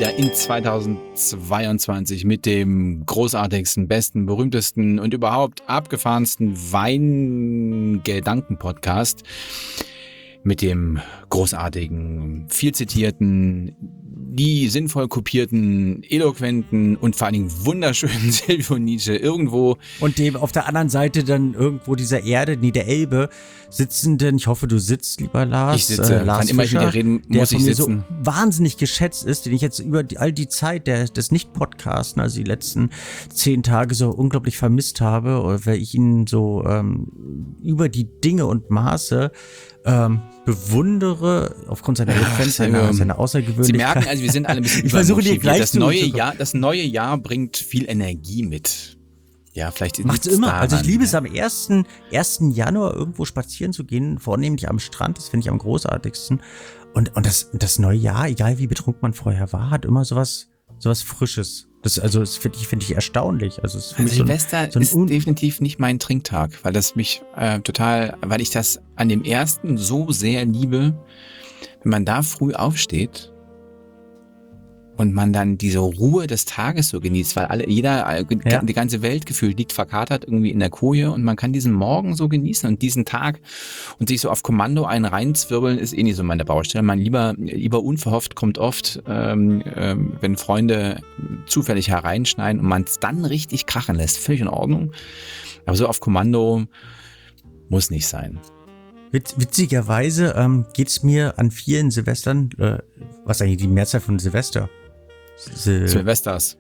wieder in 2022 mit dem großartigsten, besten, berühmtesten und überhaupt abgefahrensten Weingedanken-Podcast mit dem großartigen, viel zitierten, die sinnvoll kopierten, eloquenten und vor allen Dingen wunderschönen Silvio Nietzsche irgendwo. Und dem auf der anderen Seite dann irgendwo dieser Erde, der Elbe, sitzenden, ich hoffe, du sitzt, lieber Lars. Ich sitze, Lars kann immer Fischer, wieder reden, muss ich sitzen. So wahnsinnig geschätzt ist, den ich jetzt über all die Zeit des Nicht-Podcasten, also die letzten 10 Tage so unglaublich vermisst habe, weil ich ihn so über die Dinge und Maße bewundere aufgrund seiner Eloquenz, seiner Außergewöhnlichkeit. Sie merken, also wir sind alle ein bisschen das neue Jahr bringt viel Energie mit. Ja, vielleicht macht's immer. Daran, also ich liebe es am 1. Januar irgendwo spazieren zu gehen, vornehmlich am Strand, das finde ich am großartigsten. Und das neue Jahr, egal wie betrunken man vorher war, hat immer sowas Frisches. Das finde ich erstaunlich. Also Silvester ist definitiv nicht mein Trinktag, weil das mich weil ich das an dem ersten so sehr liebe, wenn man da früh aufsteht und man dann diese Ruhe des Tages so genießt, weil die ganze Welt gefühlt liegt verkatert irgendwie in der Koje und man kann diesen Morgen so genießen und diesen Tag und sich so auf Kommando einen reinzwirbeln, ist eh nicht so meine Baustelle. Man lieber unverhofft kommt oft, wenn Freunde zufällig hereinschneiden und man es dann richtig krachen lässt. Völlig in Ordnung. Aber so auf Kommando muss nicht sein. Witzigerweise geht's mir an vielen Silvestern, was eigentlich die Mehrzahl von Silvester? Silvesters.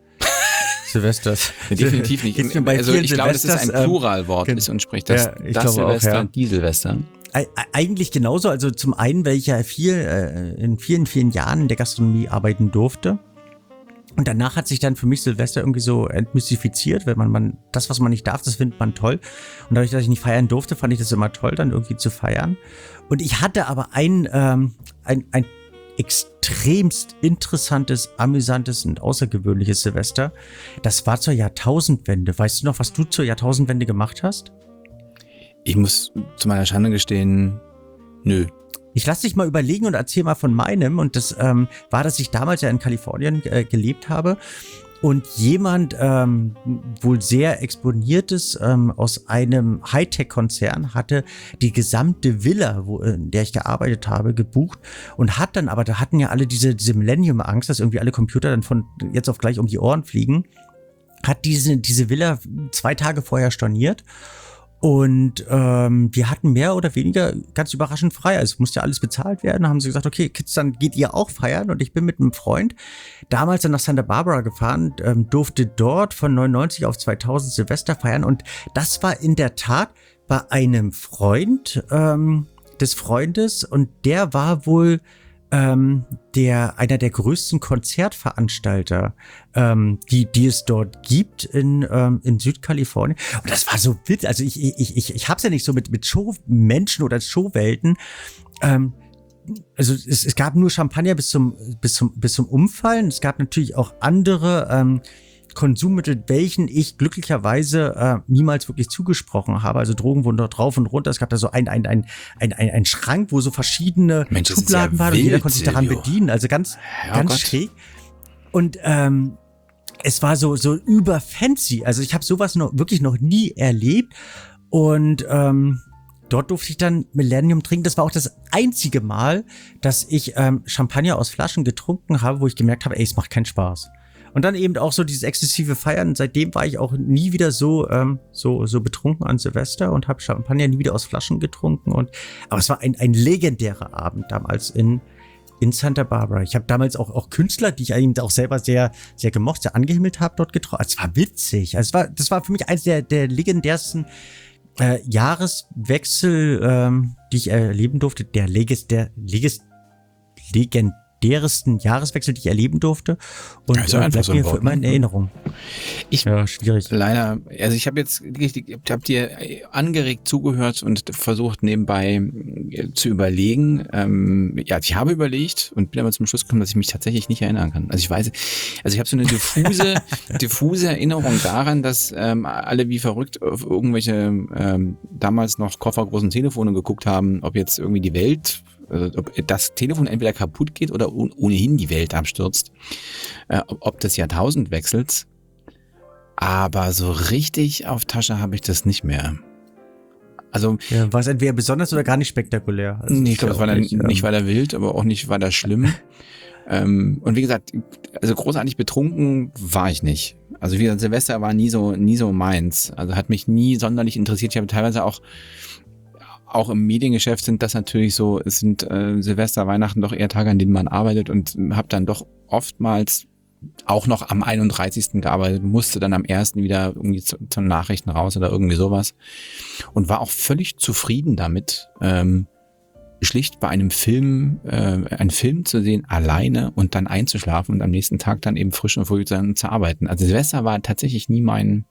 Definitiv nicht. Also ich glaube, dass es ein Pluralwort ist und spricht das Silvester und die Silvester. Eigentlich genauso. Also zum einen, weil ich ja in vielen, vielen Jahren in der Gastronomie arbeiten durfte. Und danach hat sich dann für mich Silvester irgendwie so entmystifiziert, weil man das, was man nicht darf, das findet man toll. Und dadurch, dass ich nicht feiern durfte, fand ich das immer toll, dann irgendwie zu feiern. Und ich hatte aber ein extremst interessantes, amüsantes und außergewöhnliches Silvester. Das war zur Jahrtausendwende. Weißt du noch, was du zur Jahrtausendwende gemacht hast? Ich muss zu meiner Schande gestehen, nö. Ich lass dich mal überlegen und erzähl mal von meinem. Und das war, dass ich damals ja in Kalifornien gelebt habe. Und jemand wohl sehr Exponiertes aus einem Hightech-Konzern hatte die gesamte Villa, in der ich gearbeitet habe, gebucht und hat dann, aber da hatten ja alle diese Millennium-Angst, dass irgendwie alle Computer dann von jetzt auf gleich um die Ohren fliegen, hat diese Villa 2 Tage vorher storniert. Und wir hatten mehr oder weniger ganz überraschend frei. Also es musste ja alles bezahlt werden. Da haben sie gesagt, okay, Kids, dann geht ihr auch feiern. Und ich bin mit einem Freund damals dann nach Santa Barbara gefahren, durfte dort von 99 auf 2000 Silvester feiern. Und das war in der Tat bei einem Freund des Freundes. Und der war wohl einer der größten Konzertveranstalter, die es dort gibt in Südkalifornien. Und das war so witzig. Also ich hab's ja nicht so mit Showmenschen oder Showwelten. Also es gab nur Champagner bis zum Umfallen. Es gab natürlich auch andere Konsummittel, welchen ich glücklicherweise niemals wirklich zugesprochen habe. Also Drogen wurden dort rauf und runter. Es gab da so ein Schrank, wo so verschiedene Schubladen waren und jeder konnte sich daran bedienen. Also ganz schräg. Und es war so über fancy. Also ich habe sowas wirklich noch nie erlebt. Und dort durfte ich dann Millennium trinken. Das war auch das einzige Mal, dass ich Champagner aus Flaschen getrunken habe, wo ich gemerkt habe, es macht keinen Spaß. Und dann eben auch so dieses exzessive Feiern. Seitdem war ich auch nie wieder so betrunken an Silvester und habe Champagner nie wieder aus Flaschen getrunken. Aber es war ein legendärer Abend damals in Santa Barbara. Ich habe damals auch Künstler, die ich eben auch selber sehr, sehr gemocht, sehr angehimmelt habe, dort getroffen. Es war witzig. Also das war für mich eines der legendärsten Jahreswechsel, die ich erleben durfte. Der legendärsten Jahreswechsel, die ich erleben durfte. Und also bleibt mir für immer in Erinnerung. Schwierig. Leider, also ich habe dir angeregt zugehört und versucht nebenbei zu überlegen. Ich habe überlegt und bin aber zum Schluss gekommen, dass ich mich tatsächlich nicht erinnern kann. Also ich habe so eine diffuse Erinnerung daran, dass alle wie verrückt auf irgendwelche damals noch koffergroßen Telefone geguckt haben, ob jetzt irgendwie die Welt ob das Telefon entweder kaputt geht oder ohnehin die Welt abstürzt, ob des Jahrtausendwechsels. Aber so richtig auf Tasche habe ich das nicht mehr. Also Ja, war es entweder besonders oder gar nicht spektakulär? Also nee, ich glaube, das war dann nicht weiter wild, aber auch nicht weiter schlimm. Und wie gesagt, also großartig betrunken war ich nicht. Also wie gesagt, Silvester war nie so meins. Also hat mich nie sonderlich interessiert. Ich habe teilweise auch im Mediengeschäft sind das natürlich so, es sind Silvester, Weihnachten doch eher Tage, an denen man arbeitet und habe dann doch oftmals auch noch am 31. gearbeitet, musste dann am 1. wieder irgendwie zu Nachrichten raus oder irgendwie sowas und war auch völlig zufrieden damit, schlicht bei einem Film, einen Film zu sehen, alleine und dann einzuschlafen und am nächsten Tag dann eben frisch und früh zu arbeiten. Also Silvester war tatsächlich nie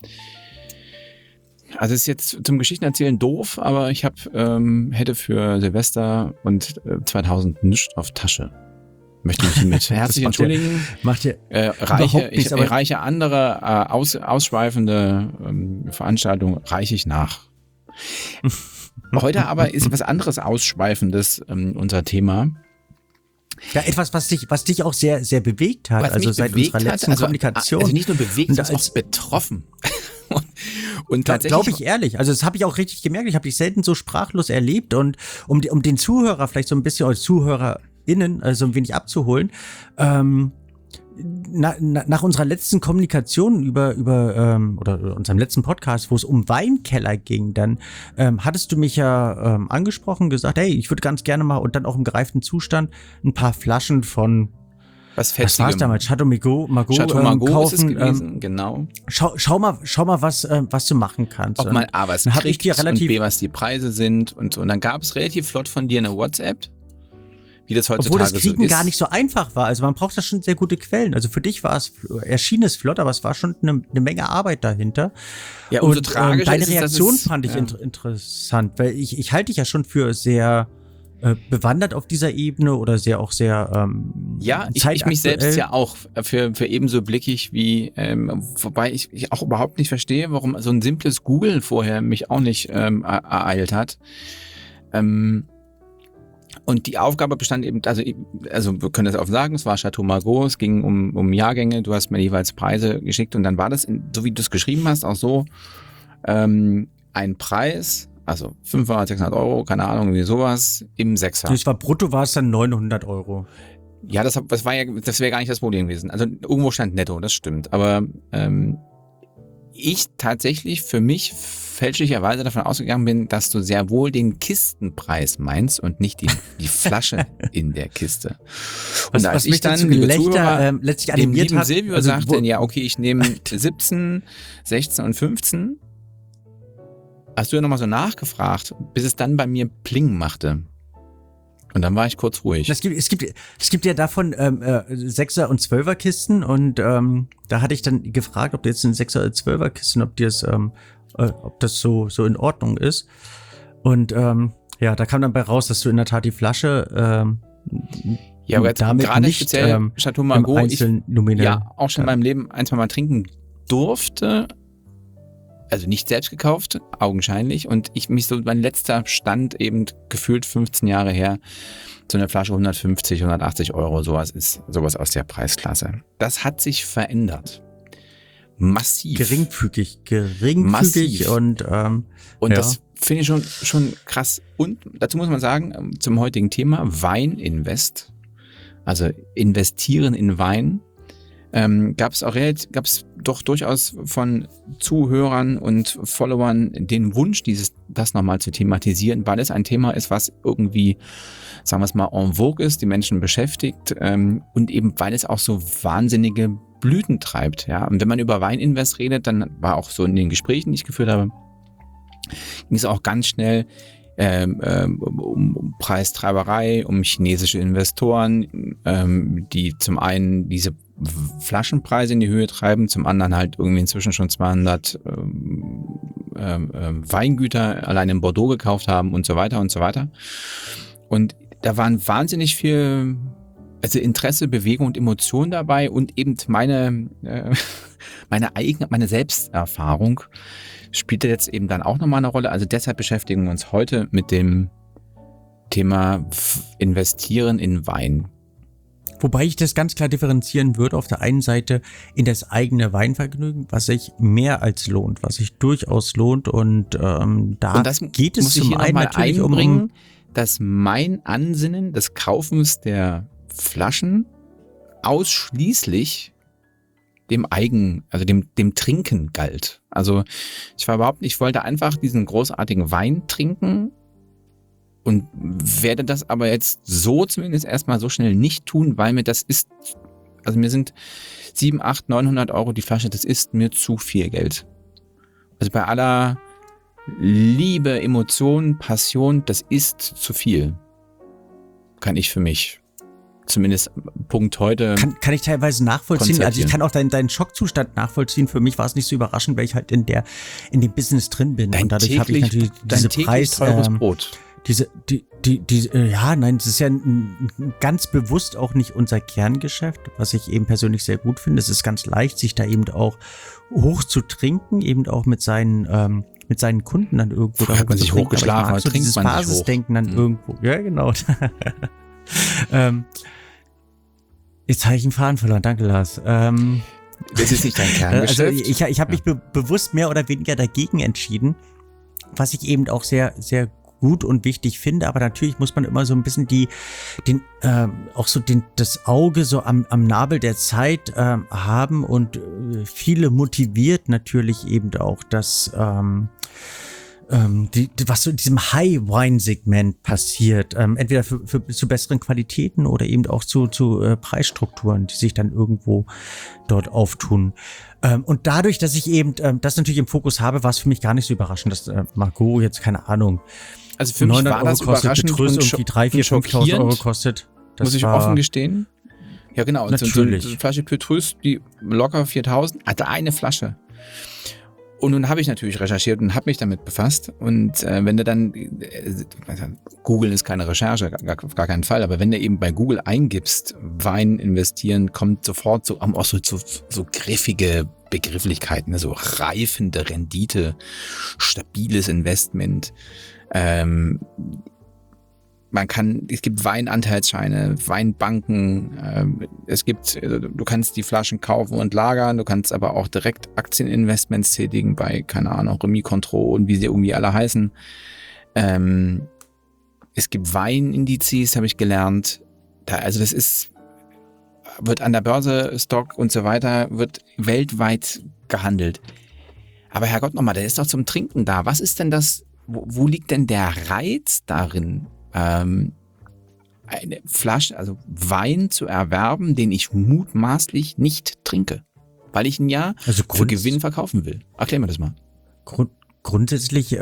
also ist jetzt zum Geschichtenerzählen doof, aber ich hätte für Silvester und 2000 nichts auf Tasche. Möchte mich hiermit herzlich entschuldigen. Reiche andere ausschweifende Veranstaltungen reiche ich nach. Heute aber ist was anderes Ausschweifendes unser Thema. Ja, etwas, was dich auch sehr, sehr bewegt hat, also seit unserer letzten Kommunikation. Also nicht nur bewegt, sondern auch betroffen. Und tatsächlich glaube ich ehrlich, also das habe ich auch richtig gemerkt, ich habe dich selten so sprachlos erlebt und um den Zuhörer vielleicht so ein bisschen, oder ZuhörerInnen, so ein wenig abzuholen, nach unserer letzten Kommunikation über oder unserem letzten Podcast, wo es um Weinkeller ging, dann hattest du mich ja angesprochen, gesagt, hey, ich würde ganz gerne mal und dann auch im gereiften Zustand ein paar Flaschen von was war es damals? Chateau Margaux kaufen. Ist es gewesen, genau. Schau mal, was du machen kannst. Ob man A, was kriegt und B, was die Preise sind und so. Und dann gab es relativ flott von dir eine WhatsApp, wie das heutzutage so ist. Obwohl das Kriegen so gar nicht so einfach war. Also man braucht da schon sehr gute Quellen. Also für dich erschien es flott, aber es war schon eine Menge Arbeit dahinter. Ja, umso tragischer deine ist es, Reaktion fand ich interessant, weil ich halte dich ja schon für sehr bewandert auf dieser Ebene oder sehr ja, ich mich selbst ja auch für ebenso blickig wie wobei ich auch überhaupt nicht verstehe, warum so ein simples Google vorher mich auch nicht ereilt hat. Und die Aufgabe bestand eben, also wir können das auch sagen, es war Chateau Margaux, es ging um Jahrgänge, du hast mir jeweils Preise geschickt und dann war das, so wie du es geschrieben hast, auch so ein Preis, also 500, 600 Euro, keine Ahnung, wie sowas, im Sechser. Das war brutto, war es dann 900 Euro. Ja, das wäre gar nicht das Problem gewesen. Also irgendwo stand netto, das stimmt. Aber ich tatsächlich für mich fälschlicherweise davon ausgegangen bin, dass du sehr wohl den Kistenpreis meinst und nicht die Flasche in der Kiste. Und als ich dann letztlich dem lieben Silvio sagte, ja okay, ich nehme 17, 16 und 15, hast du ja nochmal so nachgefragt, bis es dann bei mir Pling machte. Und dann war ich kurz ruhig. Es gibt ja davon 6er und 12er Kisten und da hatte ich dann gefragt, ob du jetzt eine 6er oder 12er Kisten, ob das so in Ordnung ist. Und ja, da kam dann bei raus, dass du in der Tat die Flasche ja, aber jetzt damit gerade nicht speziell Chateau Margaux, ich auch schon in meinem Leben ein, zwei Mal trinken durfte. Also nicht selbst gekauft, augenscheinlich. Und mein letzter Stand eben gefühlt 15 Jahre her, so eine Flasche 150, 180 Euro, sowas aus der Preisklasse. Das hat sich verändert. Massiv. Geringfügig. Massiv. Und das finde ich schon krass. Und dazu muss man sagen, zum heutigen Thema Weininvest, also investieren in Wein, gab es doch durchaus von Zuhörern und Followern den Wunsch, das nochmal zu thematisieren, weil es ein Thema ist, was irgendwie, sagen wir es mal, en vogue ist, die Menschen beschäftigt und eben, weil es auch so wahnsinnige Blüten treibt. Ja? Und wenn man über Weininvest redet, dann war auch so in den Gesprächen, die ich geführt habe, ging es auch ganz schnell um Preistreiberei, um chinesische Investoren, die zum einen diese Flaschenpreise in die Höhe treiben, zum anderen halt irgendwie inzwischen schon 200 Weingüter allein in Bordeaux gekauft haben und so weiter und so weiter. Und da waren wahnsinnig viel Interesse, Bewegung und Emotion dabei und eben meine Selbsterfahrung spielte jetzt eben dann auch nochmal eine Rolle. Also deshalb beschäftigen wir uns heute mit dem Thema Investieren in Wein. Wobei ich das ganz klar differenzieren würde. Auf der einen Seite in das eigene Weinvergnügen, was sich mehr als lohnt, was sich durchaus lohnt. Und das geht es muss ich zum hier einen noch mal natürlich einbringen, dass mein Ansinnen des Kaufens der Flaschen ausschließlich also dem Trinken galt. Also ich wollte einfach diesen großartigen Wein trinken und werde das aber jetzt so zumindest erstmal so schnell nicht tun, weil mir mir sind 700, 800, 900 Euro die Flasche, das ist mir zu viel Geld. Also bei aller Liebe, Emotion, Passion, das ist zu viel. Kann ich für mich zumindest Punkt heute. Kann ich teilweise nachvollziehen. Also ich kann auch deinen Schockzustand nachvollziehen. Für mich war es nicht so überraschend, weil ich halt in dem Business drin bin. Und dadurch habe ich natürlich diese teures Brot. Nein, das ist ja ganz bewusst auch nicht unser Kerngeschäft, was ich eben persönlich sehr gut finde. Es ist ganz leicht, sich da eben auch hoch zu trinken, eben auch mit seinen Kunden dann irgendwo. Da hat man sich hochgeschlafen, aber so dieses Basisdenken dann irgendwo. Ja, genau. Jetzt habe ich einen Faden verloren. Danke, Lars. Das ist nicht dein Kerngeschäft. Also ich habe mich bewusst mehr oder weniger dagegen entschieden, was ich eben auch sehr, sehr gut und wichtig finde, aber natürlich muss man immer so ein bisschen das Auge so am Nabel der Zeit haben und viele motiviert natürlich eben auch das was so in diesem High-Wine-Segment passiert, entweder zu besseren Qualitäten oder eben auch zu Preisstrukturen, die sich dann irgendwo dort auftun. Und dadurch, dass ich eben das natürlich im Fokus habe, war es für mich gar nicht so überraschend, dass Margot jetzt, keine Ahnung, also für mich war das überraschend und irgendwie 3.000, 4.000, 5.000 Euro kostet. Das muss ich offen gestehen. Ja, genau. Natürlich. So eine Flasche Petrus, die locker 4.000, hatte eine Flasche. Und nun habe ich natürlich recherchiert und habe mich damit befasst. Und wenn du dann, Google ist keine Recherche, auf gar keinen Fall, aber wenn du eben bei Google eingibst, Wein investieren, kommt sofort so griffige Begrifflichkeiten, so reifende Rendite, stabiles Investment. Es gibt Weinanteilsscheine, Weinbanken, du kannst die Flaschen kaufen und lagern, du kannst aber auch direkt Aktieninvestments tätigen bei, keine Ahnung, Rémy Cointreau und wie sie irgendwie alle heißen. Es gibt Weinindizes, habe ich gelernt. Wird an der Börse, Stock und so weiter, wird weltweit gehandelt. Aber Herrgott nochmal, der ist doch zum Trinken da. Was ist denn das, wo liegt denn der Reiz darin, eine Flasche, also Wein zu erwerben, den ich mutmaßlich nicht trinke, weil ich ihn für Gewinn verkaufen will? Erklär mir das mal. Grundsätzlich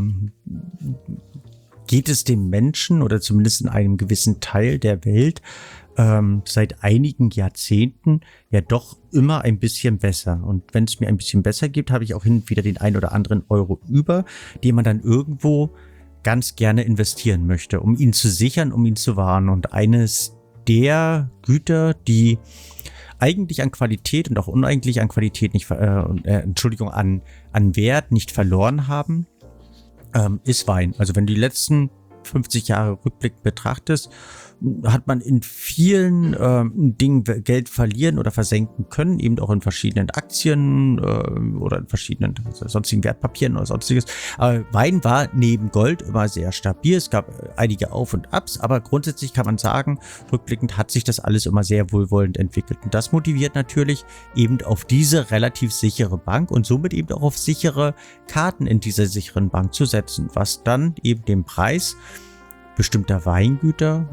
geht es dem Menschen oder zumindest in einem gewissen Teil der Welt seit einigen Jahrzehnten ja doch immer ein bisschen besser. Und wenn es mir ein bisschen besser gibt, habe ich auch hin und wieder den ein oder anderen Euro über, den man dann irgendwo ganz gerne investieren möchte, um ihn zu sichern, um ihn zu wahren. Und eines der Güter, die eigentlich an Qualität und auch uneigentlich an Qualität an Wert nicht verloren haben, ist Wein. Also wenn du die letzten 50 Jahre Rückblick betrachtest, hat man in vielen Dingen Geld verlieren oder versenken können, eben auch in verschiedenen Aktien oder in verschiedenen sonstigen Wertpapieren oder sonstiges. Aber Wein war neben Gold immer sehr stabil. Es gab einige Auf- und Abs, aber grundsätzlich kann man sagen, rückblickend hat sich das alles immer sehr wohlwollend entwickelt. Und das motiviert natürlich eben auf diese relativ sichere Bank und somit eben auch auf sichere Karten in dieser sicheren Bank zu setzen, was dann eben den Preis bestimmter Weingüter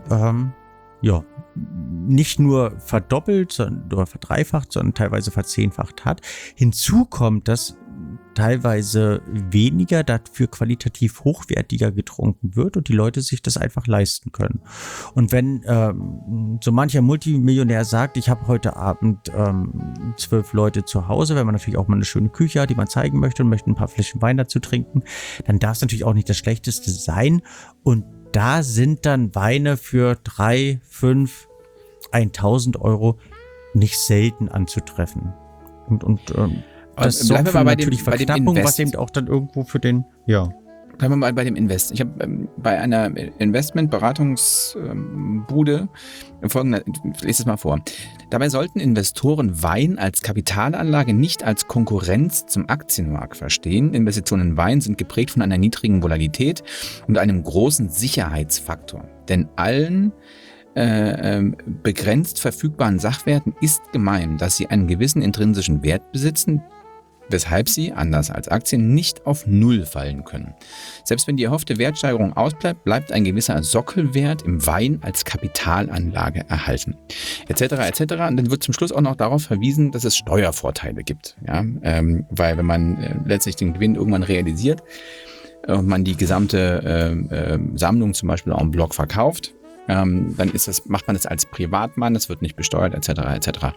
nicht nur verdoppelt oder verdreifacht, sondern teilweise verzehnfacht hat. Hinzu kommt, dass teilweise weniger dafür qualitativ hochwertiger getrunken wird und die Leute sich das einfach leisten können. Und wenn so mancher Multimillionär sagt, ich habe heute Abend 12 Leute zu Hause, wenn man natürlich auch mal eine schöne Küche hat, die man zeigen möchte und möchte ein paar Flaschen Wein dazu trinken, dann darf es natürlich auch nicht das Schlechteste sein. Und da sind dann Weine für 3, 5, 1.000 Euro nicht selten anzutreffen. Und das sorgt für natürlich Verknappung, was eben auch dann irgendwo für den, Bleiben wir mal bei dem Invest. Ich habe bei einer Investmentberatungsbude folgende, ich lese es mal vor. Dabei sollten Investoren Wein als Kapitalanlage nicht als Konkurrenz zum Aktienmarkt verstehen. Investitionen in Wein sind geprägt von einer niedrigen Volatilität und einem großen Sicherheitsfaktor. Denn allen begrenzt verfügbaren Sachwerten ist gemein, dass sie einen gewissen intrinsischen Wert besitzen, weshalb sie, anders als Aktien, nicht auf Null fallen können. Selbst wenn die erhoffte Wertsteigerung ausbleibt, bleibt ein gewisser Sockelwert im Wein als Kapitalanlage erhalten. Etc. etc. Und dann wird zum Schluss auch noch darauf verwiesen, dass es Steuervorteile gibt. Ja? Weil wenn man letztlich den Gewinn irgendwann realisiert und man die gesamte Sammlung zum Beispiel en bloc verkauft, dann macht man das als Privatmann, das wird nicht besteuert, etc. etc.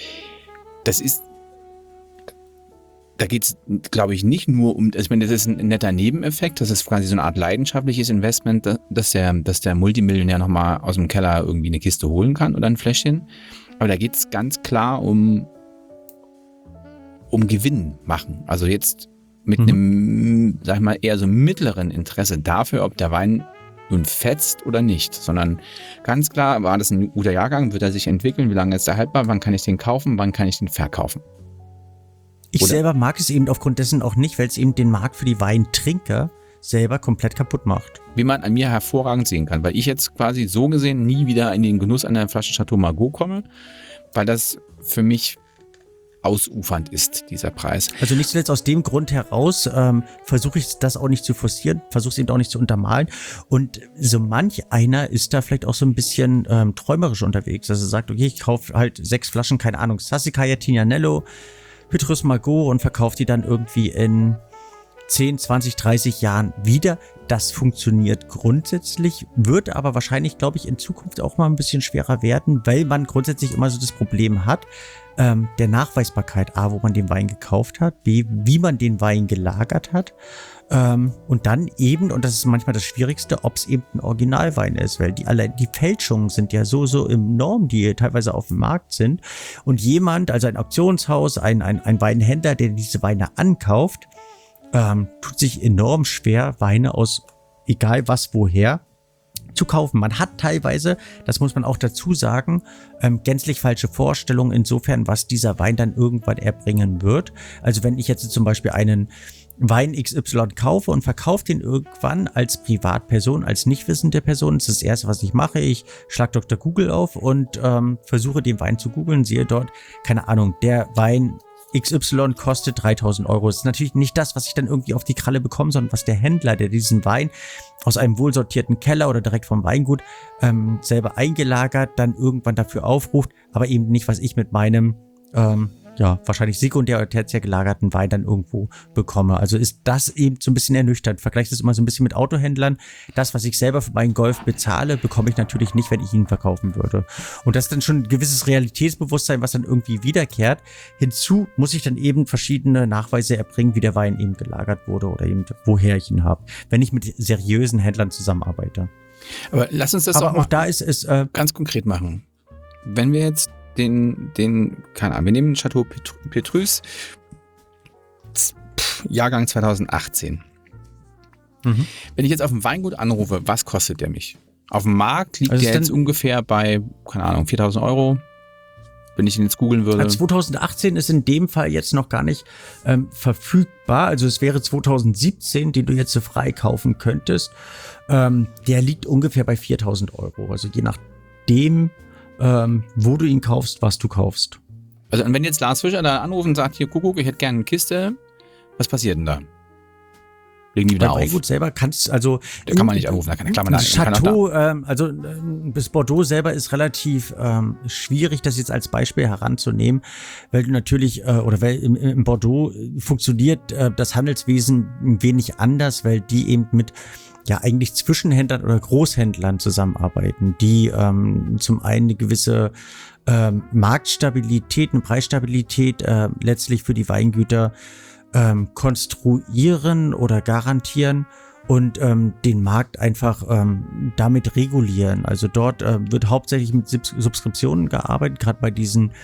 Da geht es, glaube ich, nicht nur um, ich meine, das ist ein netter Nebeneffekt, das ist quasi so eine Art leidenschaftliches Investment, dass der Multimillionär nochmal aus dem Keller irgendwie eine Kiste holen kann oder ein Fläschchen. Aber da geht es ganz klar um Gewinn machen. Also jetzt mit einem, sag ich mal, eher so mittleren Interesse dafür, ob der Wein nun fetzt oder nicht, sondern ganz klar, war das ein guter Jahrgang, wird er sich entwickeln, wie lange ist er haltbar, wann kann ich den kaufen, wann kann ich den verkaufen. Ich selber mag es eben aufgrund dessen auch nicht, weil es eben den Markt für die Weintrinker selber komplett kaputt macht. Wie man an mir hervorragend sehen kann, weil ich jetzt quasi so gesehen nie wieder in den Genuss einer Flasche Chateau Margaux komme, weil das für mich ausufernd ist, dieser Preis. Also nicht zuletzt aus dem Grund heraus versuche ich das auch nicht zu forcieren, versuche es eben auch nicht zu untermalen. Und so manch einer ist da vielleicht auch so ein bisschen träumerisch unterwegs, dass er sagt, okay, ich kaufe halt 6 Flaschen, keine Ahnung, Sassicaia, Tignanello, Petrus Margaux und verkaufe die dann irgendwie in 10, 20, 30 Jahren wieder. Das funktioniert grundsätzlich, wird aber wahrscheinlich, glaube ich, in Zukunft auch mal ein bisschen schwerer werden, weil man grundsätzlich immer so das Problem hat, der Nachweisbarkeit, A, wo man den Wein gekauft hat, B, wie man den Wein gelagert hat und dann eben, und das ist manchmal das Schwierigste, ob es eben ein Originalwein ist, weil die Fälschungen sind ja so enorm, die teilweise auf dem Markt sind und jemand, also ein Auktionshaus, ein Weinhändler, der diese Weine ankauft, tut sich enorm schwer, Weine aus egal was woher zu kaufen. Man hat teilweise, das muss man auch dazu sagen, gänzlich falsche Vorstellungen insofern, was dieser Wein dann irgendwann erbringen wird. Also wenn ich jetzt zum Beispiel einen Wein XY kaufe und verkaufe den irgendwann als Privatperson, als nicht wissende Person, das ist das Erste, was ich mache. Ich schlage Dr. Google auf und versuche den Wein zu googeln, sehe dort, keine Ahnung, der Wein XY kostet 3.000 Euro. Das ist natürlich nicht das, was ich dann irgendwie auf die Kralle bekomme, sondern was der Händler, der diesen Wein aus einem wohlsortierten Keller oder direkt vom Weingut selber eingelagert, dann irgendwann dafür aufruft, aber eben nicht, was ich mit meinem wahrscheinlich sekundär oder tertiär gelagerten Wein dann irgendwo bekomme. Also ist das eben so ein bisschen ernüchternd. Vergleiche das immer so ein bisschen mit Autohändlern. Das, was ich selber für meinen Golf bezahle, bekomme ich natürlich nicht, wenn ich ihn verkaufen würde. Und das ist dann schon ein gewisses Realitätsbewusstsein, was dann irgendwie wiederkehrt. Hinzu muss ich dann eben verschiedene Nachweise erbringen, wie der Wein eben gelagert wurde oder eben woher ich ihn habe, wenn ich mit seriösen Händlern zusammenarbeite. Aber lass uns das aber auch mal da ist es ganz konkret machen. Wenn wir jetzt keine Ahnung, wir nehmen den Chateau Petrus, Jahrgang 2018. Wenn ich jetzt auf dem Weingut anrufe, was kostet der mich? Auf dem Markt liegt der jetzt ungefähr bei, keine Ahnung, 4.000 Euro, wenn ich ihn jetzt googeln würde. 2018 ist in dem Fall jetzt noch gar nicht verfügbar, also es wäre 2017, den du jetzt so frei kaufen könntest. Der liegt ungefähr bei 4.000 Euro, also je nachdem, wo du ihn kaufst, was du kaufst. Also und wenn jetzt Lars Fischer da anruft und sagt, hier Kuckuck, ich hätte gerne eine Kiste, was passiert denn da? Legen die wieder auf? Weingut selber kannst, also da kann man nicht anrufen, da kann man Chateau, bis Bordeaux selber ist relativ schwierig, das jetzt als Beispiel heranzunehmen, weil du natürlich, weil im Bordeaux funktioniert das Handelswesen ein wenig anders, weil die eben mit eigentlich Zwischenhändlern oder Großhändlern zusammenarbeiten, die zum einen eine gewisse Marktstabilität, eine Preisstabilität letztlich für die Weingüter konstruieren oder garantieren und den Markt einfach damit regulieren. Also dort wird hauptsächlich mit Subskriptionen gearbeitet, gerade bei diesen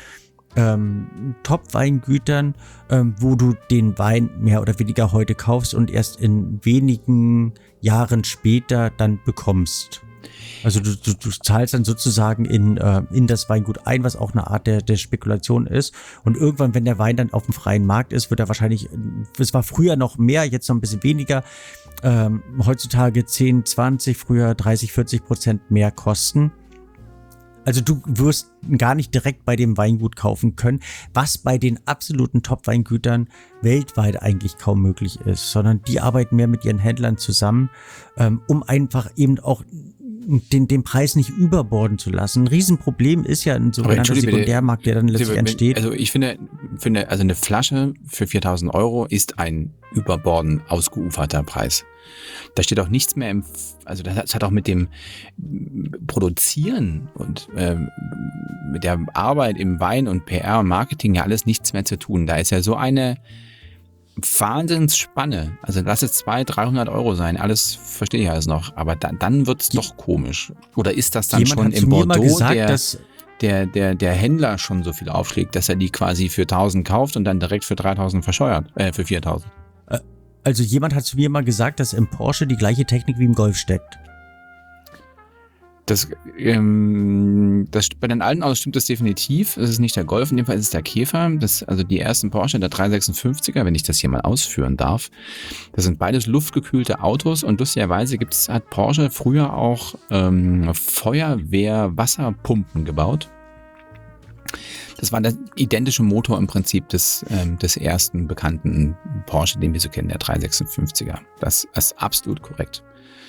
Top-Weingütern, wo du den Wein mehr oder weniger heute kaufst und erst in wenigen Jahren später dann bekommst. Also du zahlst dann sozusagen in das Weingut ein, was auch eine Art der Spekulation ist. Und irgendwann, wenn der Wein dann auf dem freien Markt ist, wird er wahrscheinlich, es war früher noch mehr, jetzt noch ein bisschen weniger, heutzutage 10, 20, früher 30-40% mehr kosten. Also du wirst gar nicht direkt bei dem Weingut kaufen können, was bei den absoluten Top-Weingütern weltweit eigentlich kaum möglich ist, sondern die arbeiten mehr mit ihren Händlern zusammen, um einfach eben auch den Preis nicht überborden zu lassen. Ein Riesenproblem ist ja ein sogenannter Sekundärmarkt, der dann letztlich entsteht. Also ich finde, also eine Flasche für 4.000 € ist ein überbordend ausgeuferter Preis. Da steht auch nichts mehr also das hat auch mit dem Produzieren und mit der Arbeit im Wein und PR und Marketing ja alles nichts mehr zu tun. Da ist ja so eine Wahnsinnsspanne. Also lass es 200-300 € sein. Alles verstehe ich alles noch. Aber dann wird es doch komisch. Oder ist das dann schon im Bordeaux der Händler schon so viel aufschlägt, dass er die quasi für 1.000 kauft und dann direkt für 3.000 verscheuert? Für 4.000. Also jemand hat zu mir mal gesagt, dass im Porsche die gleiche Technik wie im Golf steckt. Bei den alten Autos stimmt das definitiv. Es ist nicht der Golf, in dem Fall ist es der Käfer. Also die ersten Porsche, der 356er, wenn ich das hier mal ausführen darf. Das sind beides luftgekühlte Autos und lustigerweise hat Porsche früher auch Feuerwehr-Wasserpumpen gebaut. Das war der identische Motor im Prinzip des ersten bekannten Porsche, den wir so kennen, der 356er. Das ist absolut korrekt.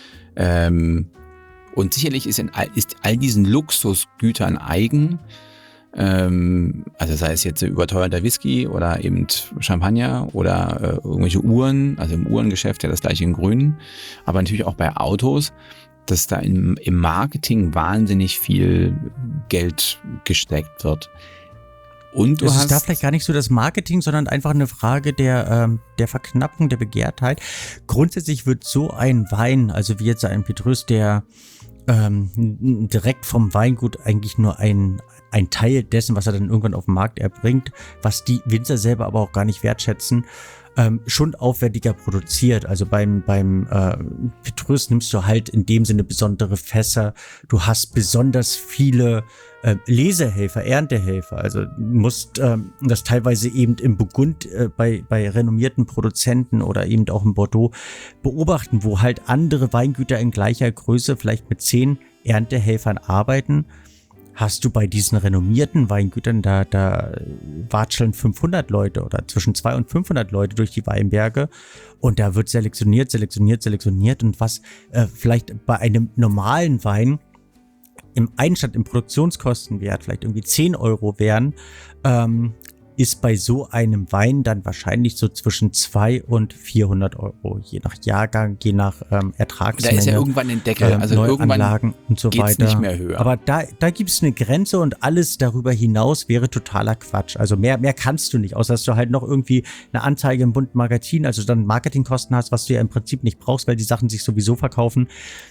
Und sicherlich ist all diesen Luxusgütern eigen, also sei es jetzt überteuerter Whisky oder eben Champagner oder irgendwelche Uhren, also im Uhrengeschäft ja das gleiche in Grün, aber natürlich auch bei Autos, dass da im Marketing wahnsinnig viel Geld gesteckt wird. Und es ist da vielleicht gar nicht so das Marketing, sondern einfach eine Frage der Verknappung, der Begehrtheit. Grundsätzlich wird so ein Wein, also wie jetzt ein Petrus, der direkt vom Weingut eigentlich nur ein Teil dessen, was er dann irgendwann auf den Markt erbringt, was die Winzer selber aber auch gar nicht wertschätzen, schon aufwendiger produziert. Also beim Petrus nimmst du halt in dem Sinne besondere Fässer. Du hast besonders viele Lesehelfer, Erntehelfer. Also du musst das teilweise eben im Burgund bei renommierten Produzenten oder eben auch in Bordeaux beobachten, wo halt andere Weingüter in gleicher Größe vielleicht mit 10 Erntehelfern arbeiten. Hast du bei diesen renommierten Weingütern, da watscheln 500 Leute oder zwischen 200 und 500 Leute durch die Weinberge und da wird selektioniert und was vielleicht bei einem normalen Wein im Einstand, im Produktionskostenwert vielleicht irgendwie 10 € wären, ist bei so einem Wein dann wahrscheinlich so zwischen 200 und 400 €, je nach Jahrgang, je nach Ertragsmenge. Da ist ja irgendwann ein Deckel, also Neuanlagen und so weiter. Nicht mehr höher. Aber da gibt es eine Grenze und alles darüber hinaus wäre totaler Quatsch. Also mehr kannst du nicht, außer dass du halt noch irgendwie eine Anzeige im bunten Magazin, also dann Marketingkosten hast, was du ja im Prinzip nicht brauchst, weil die Sachen sich sowieso verkaufen.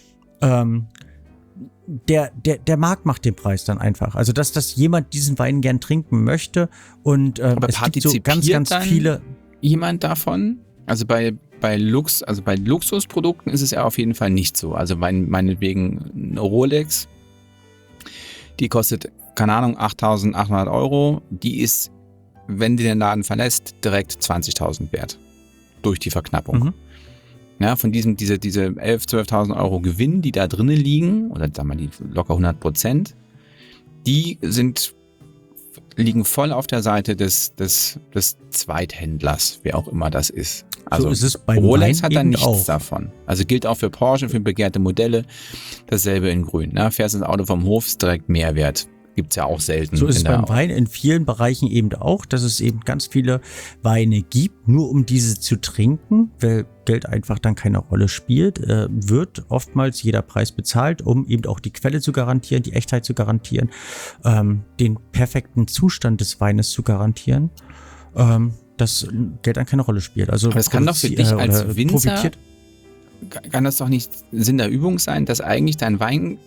Der Markt macht den Preis dann einfach. Also, dass jemand diesen Wein gern trinken möchte und aber es gibt so ganz viele. Jemand davon? Also bei Luxusprodukten ist es ja auf jeden Fall nicht so. Also meinetwegen eine Rolex, die kostet, keine Ahnung, 8.800 €. Die ist, wenn die den Laden verlässt, direkt 20.000 wert. Durch die Verknappung. Mhm. Ja, von diese 11.000, 12.000 € Gewinn, die da drinnen liegen, oder sagen wir mal die locker 100%, die liegen voll auf der Seite des Zweithändlers, wer auch immer das ist. Also so ist es beim Rolex Wein hat da nichts auch davon. Also gilt auch für Porsche, für begehrte Modelle, dasselbe in Grün. Ne? Fährst ins Auto vom Hof, ist direkt Mehrwert. Gibt's ja auch selten. So ist es beim Wein in vielen Bereichen eben auch, dass es eben ganz viele Weine gibt, nur um diese zu trinken, weil Geld einfach dann keine Rolle spielt, wird oftmals jeder Preis bezahlt, um eben auch die Quelle zu garantieren, die Echtheit zu garantieren, den perfekten Zustand des Weines zu garantieren, dass Geld dann keine Rolle spielt. Also aber das kann doch für dich als Winzer, kann das doch nicht Sinn der Übung sein, dass eigentlich dein Wein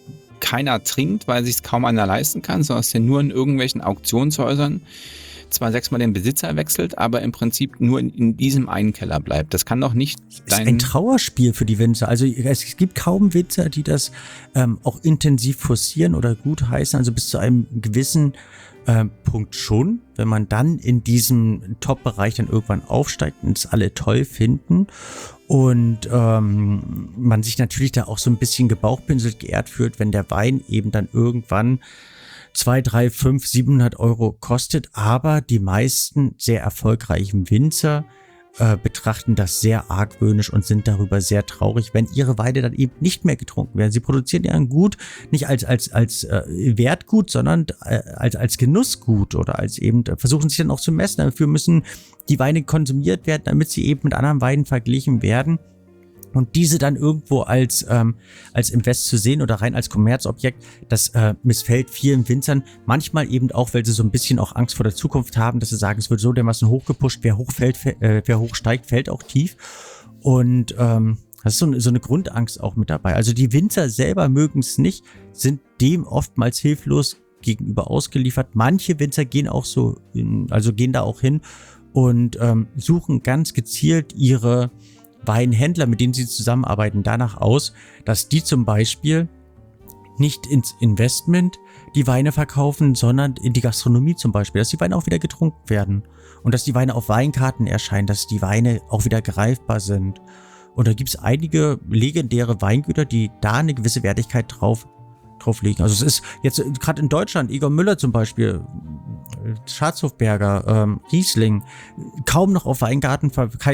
keiner trinkt, weil sich es kaum einer leisten kann, sondern es ja nur in irgendwelchen Auktionshäusern zwar 6-mal den Besitzer wechselt, aber im Prinzip nur in diesem einen Keller bleibt. Das kann doch nicht ist ein Trauerspiel für die Winzer. Also es gibt kaum Winzer, die das auch intensiv forcieren oder gut heißen. Also bis zu einem gewissen Punkt schon, wenn man dann in diesem Top-Bereich dann irgendwann aufsteigt und es alle toll finden und man sich natürlich da auch so ein bisschen gebauchpinselt geehrt fühlt, wenn der Wein eben dann irgendwann 2, 3, 5, 700 Euro kostet, aber die meisten sehr erfolgreichen Winzer betrachten das sehr argwöhnisch und sind darüber sehr traurig, wenn ihre Weine dann eben nicht mehr getrunken werden. Sie produzieren ja ein Gut nicht als Wertgut, sondern als Genussgut oder als eben, versuchen sich dann auch zu messen. Dafür müssen die Weine konsumiert werden, damit sie eben mit anderen Weinen verglichen werden. Und diese dann irgendwo als Invest zu sehen oder rein als Kommerzobjekt, das missfällt vielen Winzern. Manchmal eben auch, weil sie so ein bisschen auch Angst vor der Zukunft haben, dass sie sagen, es wird so dermaßen hochgepusht, wer hoch steigt, fällt auch tief. Und das ist so eine Grundangst auch mit dabei. Also die Winzer selber mögen es nicht, sind dem oftmals hilflos gegenüber ausgeliefert. Manche Winzer gehen auch gehen da auch hin und suchen ganz gezielt ihre Weinhändler, mit denen sie zusammenarbeiten, danach aus, dass die zum Beispiel nicht ins Investment die Weine verkaufen, sondern in die Gastronomie zum Beispiel, dass die Weine auch wieder getrunken werden und dass die Weine auf Weinkarten erscheinen, dass die Weine auch wieder greifbar sind. Und da gibt es einige legendäre Weingüter, die da eine gewisse Wertigkeit drauflegen. Also es ist jetzt gerade in Deutschland, Egon Müller zum Beispiel, Schatzhofberger, Riesling, kaum noch auf Weinkarten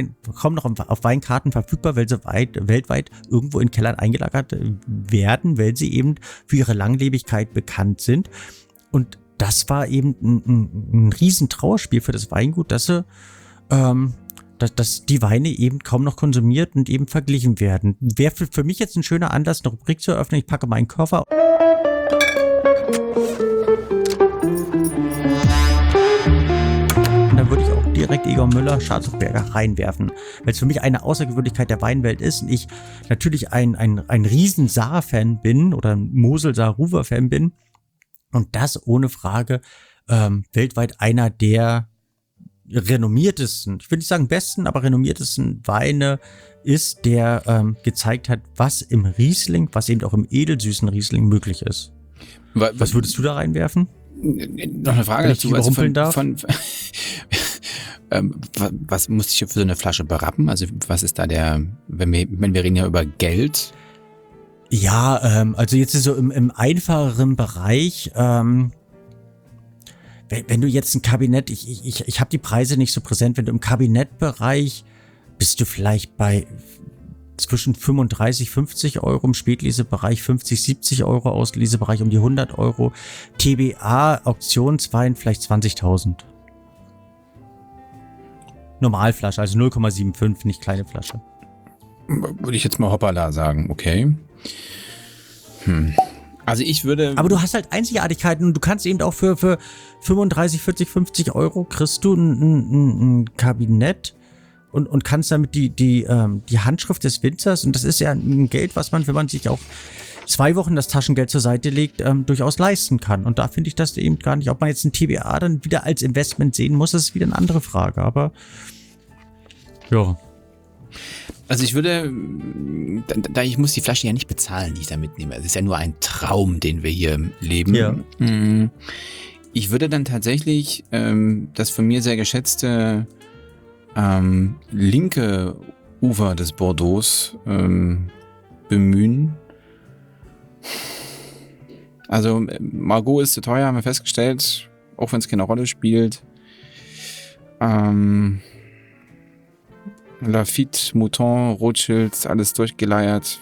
verfügbar, weil sie weltweit irgendwo in Kellern eingelagert werden, weil sie eben für ihre Langlebigkeit bekannt sind. Und das war eben ein riesen Trauerspiel für das Weingut, dass die Weine eben kaum noch konsumiert und eben verglichen werden. Wäre für mich jetzt ein schöner Anlass, eine Rubrik zu eröffnen. Ich packe meinen Koffer. Und dann würde ich auch direkt Egon Müller, Schatzhofberger reinwerfen, weil es für mich eine Außergewöhnlichkeit der Weinwelt ist und ich natürlich ein riesen Saar-Fan bin oder ein Mosel-Saar-Ruwer-Fan bin und das ohne Frage weltweit einer der renommiertesten, ich will nicht sagen besten, aber renommiertesten Weine ist, der gezeigt hat, was im Riesling, was eben auch im edelsüßen Riesling möglich ist. Was würdest du da reinwerfen? Noch eine Frage dazu. Also was muss ich für so eine Flasche berappen? Also was ist da wenn wir reden ja über Geld? Ja, also jetzt so im einfacheren Bereich, wenn du jetzt ein Kabinett, ich habe die Preise nicht so präsent, wenn du im Kabinettbereich bist du vielleicht bei zwischen 35, 50 Euro, im Spätlesebereich 50, 70 Euro, Auslesebereich um die 100 Euro, TBA, Auktionswein vielleicht 20.000. Normalflasche, also 0,75, nicht kleine Flasche. Würde ich jetzt mal hoppala sagen, okay. Also ich würde... Aber du hast halt Einzigartigkeiten und du kannst eben auch für 35, 40, 50 Euro kriegst du ein Kabinett und kannst damit die Handschrift des Winzers, und das ist ja ein Geld, was man, wenn man sich auch 2 Wochen das Taschengeld zur Seite legt, durchaus leisten kann. Und da finde ich das eben gar nicht. Ob man jetzt ein TBA dann wieder als Investment sehen muss, ist wieder eine andere Frage. Aber ja. Also ich würde, ich muss die Flasche ja nicht bezahlen, die ich da mitnehme. Es ist ja nur ein Traum, den wir hier leben. Ja. Ich würde dann tatsächlich das von mir sehr geschätzte linke Ufer des Bordeaux bemühen. Also Margaux ist zu teuer, haben wir festgestellt, auch wenn es keine Rolle spielt. Lafite, Mouton, Rothschild, alles durchgeleiert.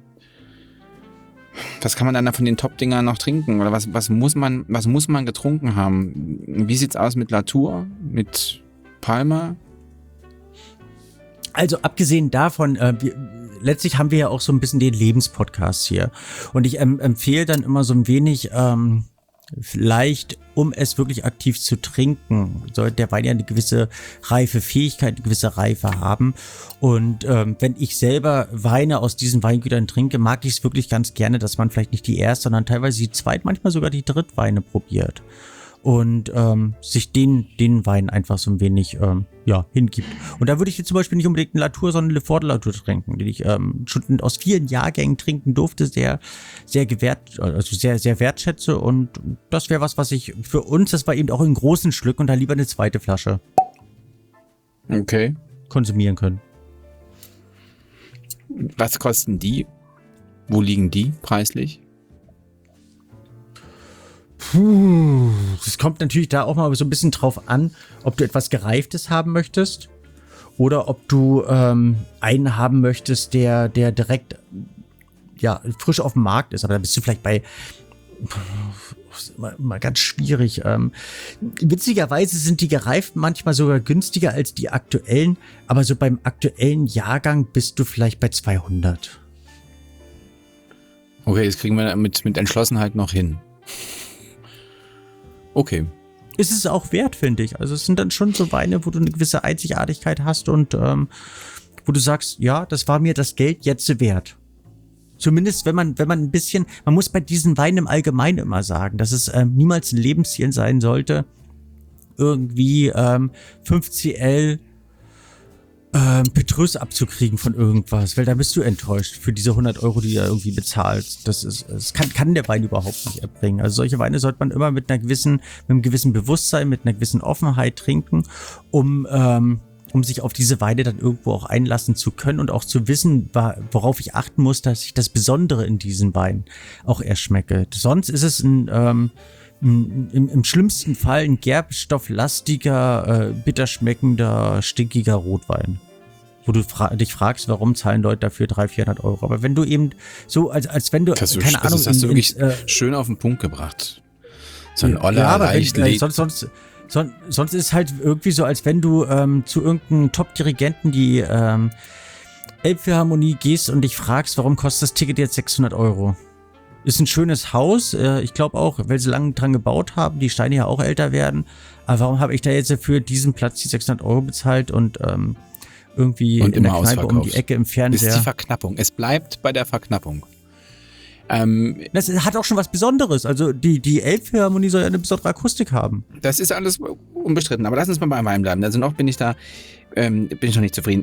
Was kann man dann da von den Top-Dingern noch trinken? Oder was muss man getrunken haben? Wie sieht's aus mit Latour, mit Palmer? Also abgesehen davon, letztlich haben wir ja auch so ein bisschen den Lebenspodcast hier. Und ich empfehle dann immer so ein wenig Vielleicht, um es wirklich aktiv zu trinken, sollte der Wein ja eine gewisse Reifefähigkeit, eine gewisse Reife haben. Und wenn ich selber Weine aus diesen Weingütern trinke, mag ich es wirklich ganz gerne, dass man vielleicht nicht die Erst-, sondern teilweise die Zweit-, manchmal sogar die Drittweine probiert. Und sich den Wein einfach so ein wenig hingibt. Und da würde ich jetzt zum Beispiel nicht unbedingt eine Latour, sondern eine Lefort de Latour trinken, den ich schon aus vielen Jahrgängen trinken durfte, sehr, sehr sehr, sehr wertschätze. Und das wäre was ich für uns, das war eben auch in großen Schlücken und da lieber eine zweite Flasche konsumieren können. Was kosten die? Wo liegen die preislich? Es kommt natürlich da auch mal so ein bisschen drauf an, ob du etwas Gereiftes haben möchtest oder ob du einen haben möchtest, der direkt frisch auf dem Markt ist. Aber da bist du vielleicht bei mal ganz schwierig. Witzigerweise sind die gereiften manchmal sogar günstiger als die aktuellen, aber so beim aktuellen Jahrgang bist du vielleicht bei 200. Okay, das kriegen wir mit Entschlossenheit noch hin. Okay. Ist es auch wert, finde ich. Also es sind dann schon so Weine, wo du eine gewisse Einzigartigkeit hast und wo du sagst, ja, das war mir das Geld jetzt wert. Zumindest wenn man ein bisschen, man muss bei diesen Weinen im Allgemeinen immer sagen, dass es niemals ein Lebensziel sein sollte, irgendwie 5cl Petrus abzukriegen von irgendwas, weil da bist du enttäuscht für diese 100 Euro, die du irgendwie bezahlst. Das kann der Wein überhaupt nicht erbringen. Also solche Weine sollte man immer mit einem gewissen Bewusstsein, mit einer gewissen Offenheit trinken, um sich auf diese Weine dann irgendwo auch einlassen zu können und auch zu wissen, worauf ich achten muss, dass ich das Besondere in diesen Weinen auch erschmecke. Sonst ist es im schlimmsten Fall ein gerbstofflastiger, bitter schmeckender, stinkiger Rotwein. Wo du dich fragst, warum zahlen Leute dafür 300-400 Euro. Aber wenn du eben so, als wenn du, keine Ahnung. Das hast du wirklich schön auf den Punkt gebracht. So ein Oller reicht. Sonst ist es halt irgendwie so, als wenn du zu irgendeinem Top-Dirigenten die Elbphilharmonie gehst und dich fragst, warum kostet das Ticket jetzt 600 Euro? Ist ein schönes Haus, ich glaube auch, weil sie lange dran gebaut haben, die Steine ja auch älter werden. Aber warum habe ich da jetzt für diesen Platz die 600 Euro bezahlt und irgendwie und in der Kneipe um die Ecke im Fernseher? Das ist die Verknappung. Es bleibt bei der Verknappung. Das hat auch schon was Besonderes. Also die Elbphilharmonie soll ja eine besondere Akustik haben. Das ist alles unbestritten. Aber lass uns mal bei Wein bleiben. Also noch bin ich noch nicht zufrieden.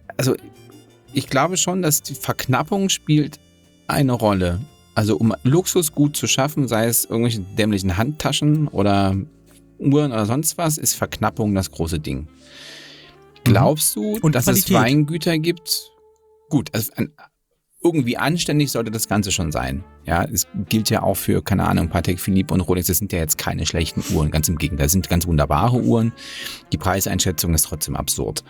Ich glaube schon, dass die Verknappung spielt eine Rolle. Also um Luxusgut zu schaffen, sei es irgendwelche dämlichen Handtaschen oder Uhren oder sonst was, ist Verknappung das große Ding. Glaubst du, dass Qualität. Es Weingüter gibt? Gut, also irgendwie anständig sollte das Ganze schon sein. Ja, es gilt ja auch für, keine Ahnung, Patek Philippe und Rolex, das sind ja jetzt keine schlechten Uhren, ganz im Gegenteil, das sind ganz wunderbare Uhren. Die Preiseinschätzung ist trotzdem absurd.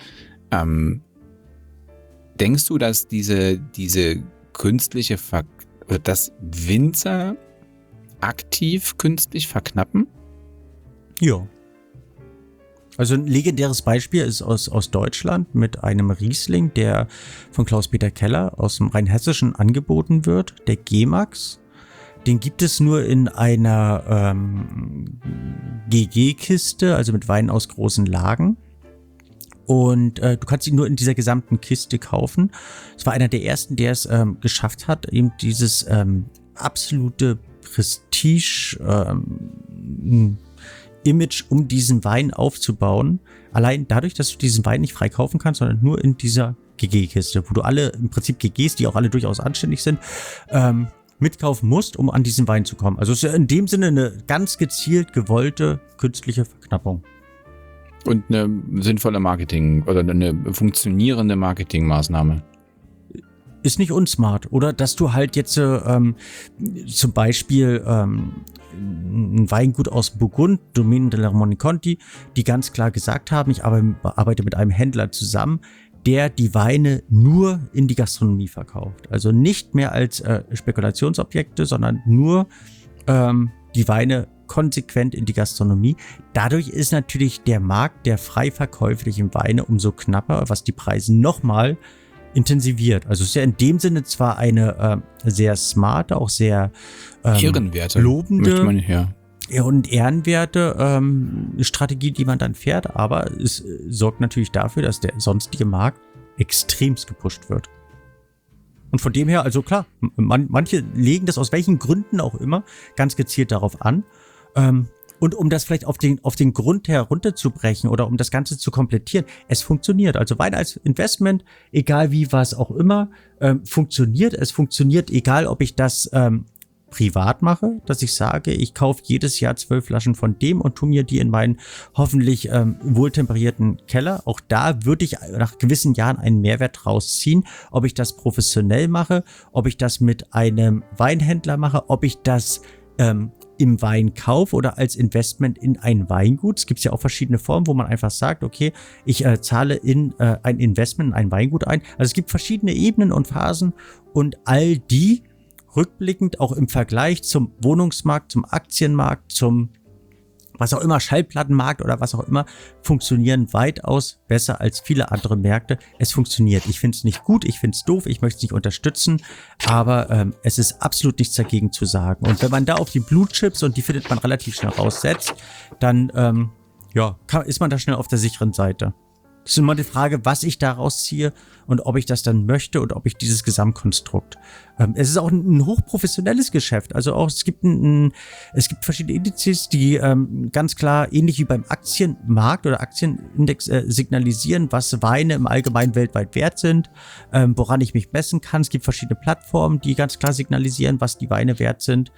Denkst du, dass diese künstliche oder dass Winzer aktiv künstlich verknappen? Ja. Also ein legendäres Beispiel ist aus Deutschland mit einem Riesling, der von Klaus-Peter Keller aus dem Rheinhessischen angeboten wird, der G-Max. Den gibt es nur in einer GG-Kiste, also mit Wein aus großen Lagen. Und du kannst ihn nur in dieser gesamten Kiste kaufen. Es war einer der ersten, der es geschafft hat, eben dieses absolute Prestige Image um diesen Wein aufzubauen. Allein dadurch, dass du diesen Wein nicht frei kaufen kannst, sondern nur in dieser GG-Kiste, wo du alle im Prinzip GGs, die auch alle durchaus anständig sind, mitkaufen musst, um an diesen Wein zu kommen. Also es ist in dem Sinne eine ganz gezielt gewollte künstliche Verknappung. Und eine sinnvolle Marketing- oder eine funktionierende Marketingmaßnahme. Ist nicht unsmart. Oder dass du halt jetzt zum Beispiel ein Weingut aus Burgund, Domaine de la Moniconti, die ganz klar gesagt haben, ich arbeite mit einem Händler zusammen, der die Weine nur in die Gastronomie verkauft. Also nicht mehr als Spekulationsobjekte, sondern nur die Weine konsequent in die Gastronomie. Dadurch ist natürlich der Markt der frei verkäuflichen Weine umso knapper, was die Preise nochmal intensiviert. Also es ist ja in dem Sinne zwar eine sehr smarte, auch sehr ehrenwerte, lobende, und ehrenwerte Strategie, die man dann fährt, aber es sorgt natürlich dafür, dass der sonstige Markt extremst gepusht wird. Und von dem her, also klar, manche legen das aus welchen Gründen auch immer ganz gezielt darauf an. Und um das vielleicht auf den Grund herunterzubrechen oder um das Ganze zu komplettieren, es funktioniert. Also Wein als Investment, egal wie was auch immer, funktioniert. Es funktioniert, egal ob ich das privat mache, dass ich sage, ich kaufe jedes Jahr 12 Flaschen von dem und tue mir die in meinen hoffentlich wohltemperierten Keller. Auch da würde ich nach gewissen Jahren einen Mehrwert rausziehen. Ob ich das professionell mache, ob ich das mit einem Weinhändler mache, ob ich das im Weinkauf oder als Investment in ein Weingut. Es gibt ja auch verschiedene Formen, wo man einfach sagt, okay, ich zahle in ein Investment in ein Weingut ein. Also es gibt verschiedene Ebenen und Phasen und all die rückblickend auch im Vergleich zum Wohnungsmarkt, zum Aktienmarkt, zum was auch immer, Schallplattenmarkt oder was auch immer, funktionieren weitaus besser als viele andere Märkte. Es funktioniert. Ich finde es nicht gut, ich finde es doof, ich möchte es nicht unterstützen, aber es ist absolut nichts dagegen zu sagen. Und wenn man da auf die Blue Chips, und die findet man relativ schnell raussetzt, dann ist man da schnell auf der sicheren Seite. Das ist immer die Frage, was ich daraus ziehe und ob ich das dann möchte und ob ich dieses Gesamtkonstrukt. Es ist auch ein hochprofessionelles Geschäft. Also auch es gibt verschiedene Indizes, die ganz klar ähnlich wie beim Aktienmarkt oder Aktienindex signalisieren, was Weine im Allgemeinen weltweit wert sind, woran ich mich messen kann. Es gibt verschiedene Plattformen, die ganz klar signalisieren, was die Weine wert sind.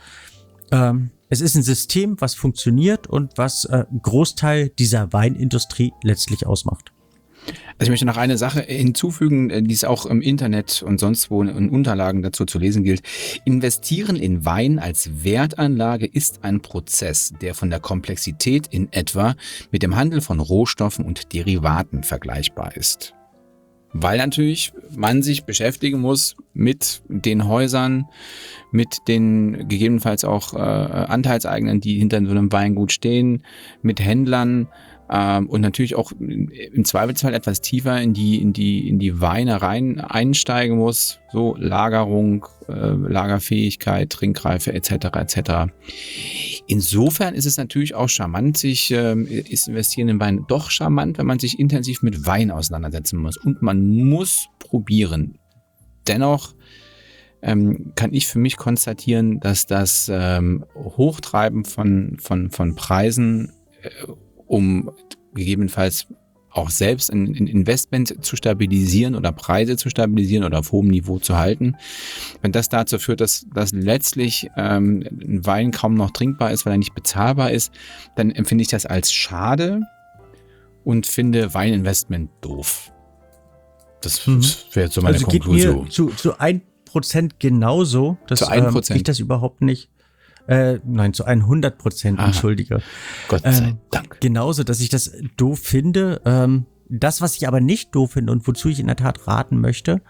Es ist ein System, was funktioniert und was einen Großteil dieser Weinindustrie letztlich ausmacht. Also ich möchte noch eine Sache hinzufügen, die es auch im Internet und sonst wo in Unterlagen dazu zu lesen gilt. Investieren in Wein als Wertanlage ist ein Prozess, der von der Komplexität in etwa mit dem Handel von Rohstoffen und Derivaten vergleichbar ist. Weil natürlich man sich beschäftigen muss mit den Häusern, mit den gegebenenfalls auch Anteilseignern, die hinter so einem Weingut stehen, mit Händlern, und natürlich auch im Zweifelsfall etwas tiefer in die Weine rein einsteigen muss, so Lagerung, Lagerfähigkeit, Trinkreife etc. etc. Insofern ist es natürlich auch charmant, ist Investieren in Wein doch charmant, wenn man sich intensiv mit Wein auseinandersetzen muss und man muss probieren. Dennoch kann ich für mich konstatieren, dass das Hochtreiben von Preisen um gegebenenfalls auch selbst ein Investment zu stabilisieren oder Preise zu stabilisieren oder auf hohem Niveau zu halten. Wenn das dazu führt, dass letztlich ein Wein kaum noch trinkbar ist, weil er nicht bezahlbar ist, dann empfinde ich das als schade und finde Weininvestment doof. Das wäre jetzt so meine Konklusion. Geht mir zu 1% genauso. Zu 1%? Ich das überhaupt nicht. Nein, zu 100%, entschuldige. Gott sei Dank. Genauso, dass ich das doof finde. Das, was ich aber nicht doof finde und wozu ich in der Tat raten möchte,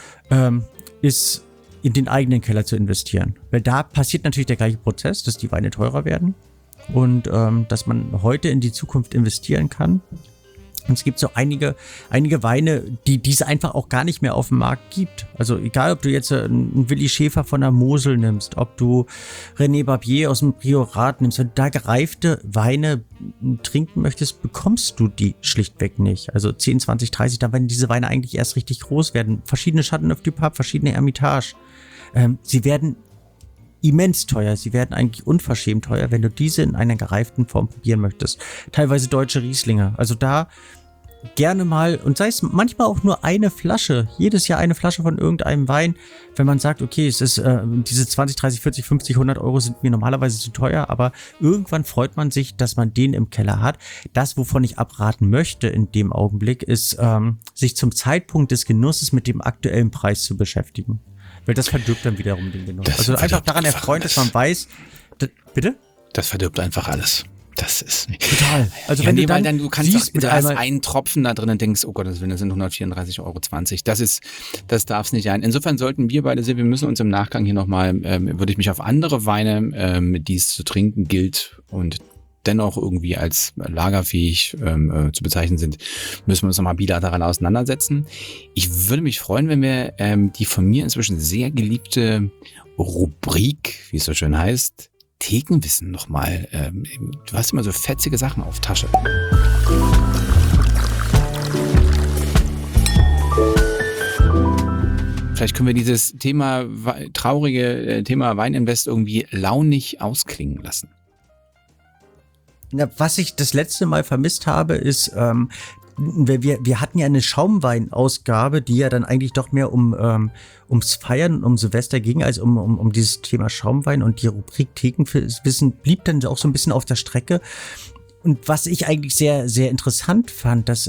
ist in den eigenen Keller zu investieren. Weil da passiert natürlich der gleiche Prozess, dass die Weine teurer werden und dass man heute in die Zukunft investieren kann. Und es gibt so einige Weine, die es einfach auch gar nicht mehr auf dem Markt gibt. Also egal, ob du jetzt einen Willi Schäfer von der Mosel nimmst, ob du René Barbier aus dem Priorat nimmst, wenn du da gereifte Weine trinken möchtest, bekommst du die schlichtweg nicht. Also 10, 20, 30, dann werden diese Weine eigentlich erst richtig groß werden. Verschiedene Chateauneuf du Pape, verschiedene Hermitage. Sie werden immens teuer. Sie werden eigentlich unverschämt teuer, wenn du diese in einer gereiften Form probieren möchtest. Teilweise deutsche Rieslinge. Also da gerne mal, und sei es manchmal auch nur eine Flasche, jedes Jahr eine Flasche von irgendeinem Wein, wenn man sagt, okay, es ist diese 20, 30, 40, 50, 100 Euro sind mir normalerweise zu teuer, aber irgendwann freut man sich, dass man den im Keller hat. Das, wovon ich abraten möchte in dem Augenblick, ist, sich zum Zeitpunkt des Genusses mit dem aktuellen Preis zu beschäftigen. Weil das verdirbt dann wiederum den Genuss. Also einfach daran erfreuen, dass man weiß, bitte? Das verdirbt einfach alles. Das ist nicht. Total. Also ja, wenn du kannst doch, du hast einen Tropfen da drin und denkst, oh Gott, das sind 134,20 Euro. Das darf es nicht sein. Insofern sollten wir beide sehen, wir müssen uns im Nachgang hier nochmal, würde ich mich auf andere Weine, die es zu trinken gilt und dennoch irgendwie als lagerfähig zu bezeichnen sind, müssen wir uns nochmal bilateral auseinandersetzen. Ich würde mich freuen, wenn wir die von mir inzwischen sehr geliebte Rubrik, wie es so schön heißt, Thekenwissen nochmal. Du hast immer so fetzige Sachen auf Tasche. Vielleicht können wir dieses traurige Thema Weininvest irgendwie launig ausklingen lassen. Ja, was ich das letzte Mal vermisst habe, ist, wir hatten ja eine Schaumwein-Ausgabe, die ja dann eigentlich doch mehr ums Feiern und um Silvester ging, als um dieses Thema Schaumwein, und die Rubrik Thekenwissen blieb dann auch so ein bisschen auf der Strecke. Und was ich eigentlich sehr, sehr interessant fand, dass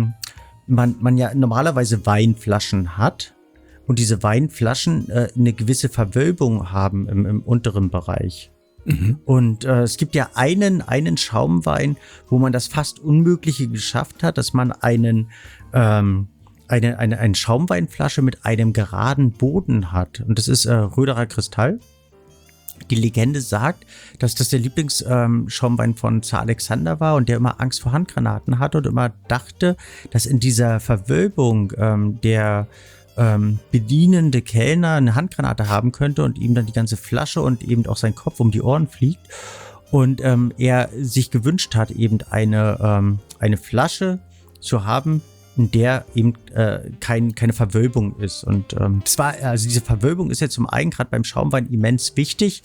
man ja normalerweise Weinflaschen hat und diese Weinflaschen eine gewisse Verwölbung haben im unteren Bereich. Mhm. Und es gibt ja einen Schaumwein, wo man das fast Unmögliche geschafft hat, dass man eine Schaumweinflasche mit einem geraden Boden hat. Und das ist Röderer Kristall. Die Legende sagt, dass das der Lieblingsschaumwein von Zar Alexander war und der immer Angst vor Handgranaten hatte und immer dachte, dass in dieser Verwölbung der bedienende Kellner eine Handgranate haben könnte und ihm dann die ganze Flasche und eben auch sein Kopf um die Ohren fliegt. Und er sich gewünscht hat, eben eine Flasche zu haben, in der eben keine Verwölbung ist. Und also diese Verwölbung ist ja zum einen gerade beim Schaumwein immens wichtig,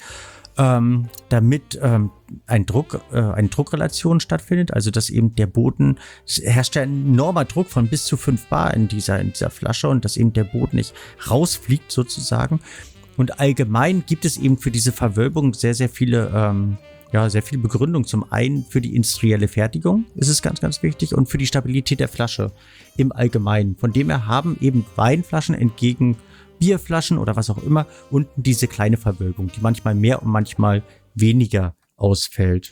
damit eine Druckrelation stattfindet, also dass eben der Boden, es herrscht ja ein enormer Druck von bis zu 5 Bar in dieser Flasche und dass eben der Boden nicht rausfliegt sozusagen. Und allgemein gibt es eben für diese Verwölbung sehr, sehr viele sehr viel Begründung. Zum einen für die industrielle Fertigung ist es ganz, ganz wichtig und für die Stabilität der Flasche im Allgemeinen. Von dem her haben eben Weinflaschen entgegen Bierflaschen oder was auch immer unten diese kleine Verwölbung, die manchmal mehr und manchmal weniger ausfällt.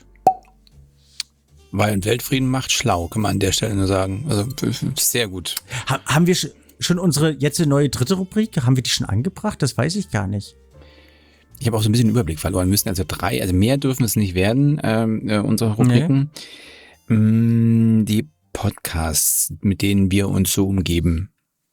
Weil ein Weltfrieden macht schlau, kann man an der Stelle nur sagen. Also sehr gut. Haben wir schon unsere jetzt neue dritte Rubrik, haben wir die schon angebracht? Das weiß ich gar nicht. Ich habe auch so ein bisschen Überblick verloren. Müssen also 3, also mehr dürfen es nicht werden, unsere Rubriken. Nee. Die Podcasts, mit denen wir uns so umgeben.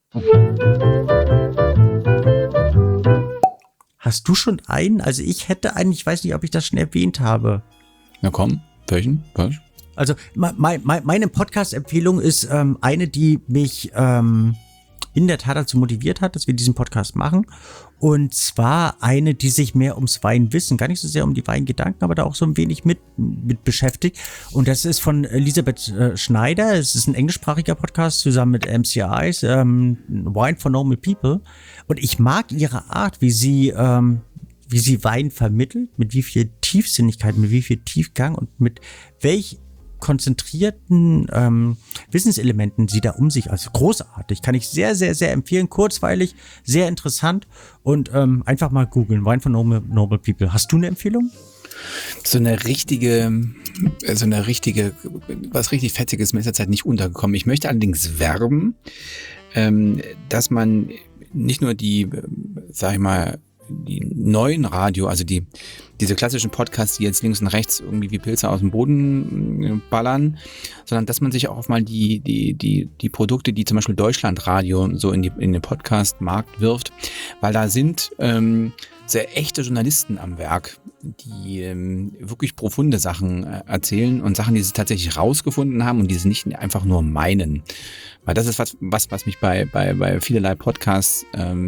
Hast du schon einen? Also ich hätte einen, ich weiß nicht, ob ich das schon erwähnt habe. Na komm, welchen? Was? Also meine Podcast-Empfehlung ist eine, die mich in der Tat dazu motiviert hat, dass wir diesen Podcast machen. Und zwar eine, die sich mehr ums Weinwissen, gar nicht so sehr um die Weingedanken, aber da auch so ein wenig mit beschäftigt. Und das ist von Elisabeth Schneider. Es ist ein englischsprachiger Podcast zusammen mit MCIs, Wine for Normal People. Und ich mag ihre Art, wie sie Wein vermittelt, mit wie viel Tiefsinnigkeit, mit wie viel Tiefgang und mit welch konzentrierten Wissenselementen sie da um sich, also großartig, kann ich sehr, sehr, sehr empfehlen, kurzweilig, sehr interessant und einfach mal googeln, Wine for Normal People. Hast du eine Empfehlung? So eine richtige, was richtig Fetziges ist mir in letzter Zeit nicht untergekommen. Ich möchte allerdings werben, dass man nicht nur die, sag ich mal, die neuen Radio, also diese klassischen Podcasts, die jetzt links und rechts irgendwie wie Pilze aus dem Boden ballern, sondern dass man sich auch mal die Produkte, die zum Beispiel Deutschlandradio so in den Podcast-Markt wirft, weil da sind sehr echte Journalisten am Werk, die wirklich profunde Sachen erzählen und Sachen, die sie tatsächlich rausgefunden haben und die sie nicht einfach nur meinen. Weil das ist was mich bei vielerlei Podcasts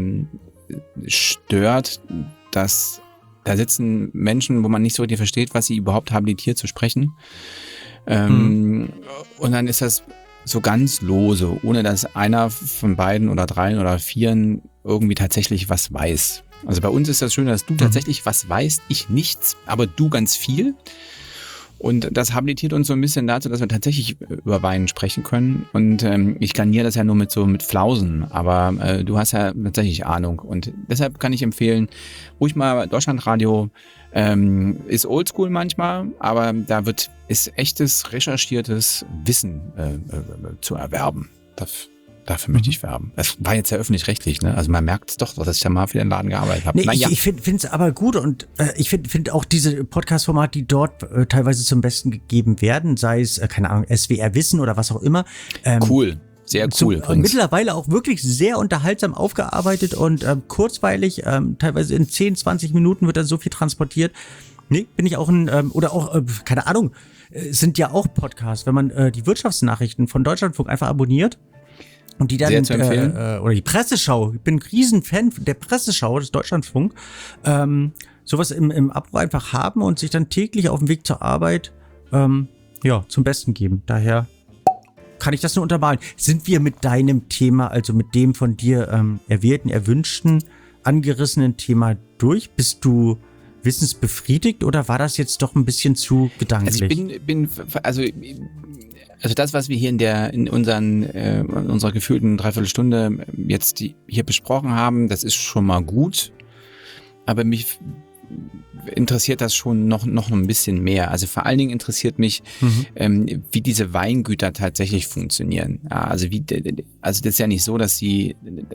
stört, dass da sitzen Menschen, wo man nicht so richtig versteht, was sie überhaupt habilitiert zu sprechen. Und dann ist das so ganz lose, ohne dass einer von beiden oder 3 oder 4 irgendwie tatsächlich was weiß. Also bei uns ist das schön, dass du tatsächlich was weißt, ich nichts, aber du ganz viel. Und das habilitiert uns so ein bisschen dazu, dass wir tatsächlich über Wein sprechen können. Und ich garniere das ja nur mit Flausen, aber du hast ja tatsächlich Ahnung. Und deshalb kann ich empfehlen, ruhig mal Deutschlandradio, ist oldschool manchmal, aber da ist echtes, recherchiertes Wissen zu erwerben. Dafür möchte ich werben. Das war jetzt ja öffentlich-rechtlich, ne? Also man merkt es doch, dass ich da mal für den Laden gearbeitet habe. Nee, ich finde es aber gut und ich finde auch diese Podcast-Formate, die dort teilweise zum Besten gegeben werden, sei es, keine Ahnung, SWR Wissen oder was auch immer. Cool. Sehr cool. Mittlerweile auch wirklich sehr unterhaltsam aufgearbeitet und kurzweilig, teilweise in 10, 20 Minuten wird da so viel transportiert. Nee, bin ich auch oder auch, keine Ahnung, sind ja auch Podcasts, wenn man die Wirtschaftsnachrichten von Deutschlandfunk einfach abonniert und die dann, Sehr zu empfehlen. Oder die Presseschau, ich bin ein Riesenfan der Presseschau des Deutschlandfunk, sowas im Abo einfach haben und sich dann täglich auf dem Weg zur Arbeit, zum Besten geben. Daher kann ich das nur untermalen. Sind wir mit deinem Thema, also mit dem von dir erwählten, erwünschten, angerissenen Thema durch? Bist du wissensbefriedigt oder war das jetzt doch ein bisschen zu gedanklich? Also das, was wir hier in unserer gefühlten Dreiviertelstunde jetzt hier besprochen haben, das ist schon mal gut, aber mich interessiert das schon noch ein bisschen mehr. Also vor allen Dingen interessiert mich, wie diese Weingüter tatsächlich funktionieren. Ja, also das ist ja nicht so, dass es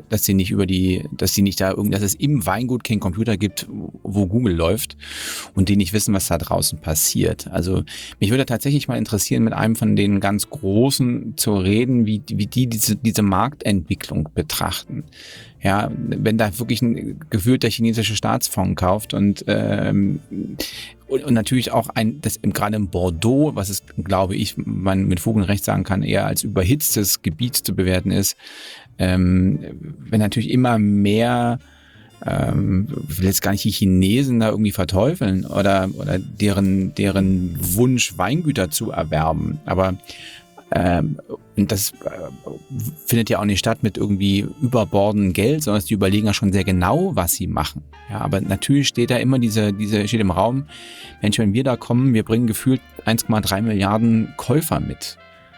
im Weingut keinen Computer gibt, wo Google läuft und die nicht wissen, was da draußen passiert. Also mich würde tatsächlich mal interessieren, mit einem von den ganz Großen zu reden, wie die diese Marktentwicklung betrachten. Ja, wenn da wirklich gefühlt der chinesische Staatsfonds kauft und natürlich auch gerade in Bordeaux, was es, glaube ich, man mit Fug und Recht sagen kann, eher als überhitztes Gebiet zu bewerten ist, wenn natürlich immer mehr, ich will jetzt gar nicht die Chinesen da irgendwie verteufeln oder deren Wunsch, Weingüter zu erwerben, aber und das findet ja auch nicht statt mit irgendwie überbordendem Geld, sondern die überlegen ja schon sehr genau, was sie machen. Ja, aber natürlich steht da immer steht im Raum, Mensch, wenn wir da kommen, wir bringen gefühlt 1,3 Milliarden Käufer mit.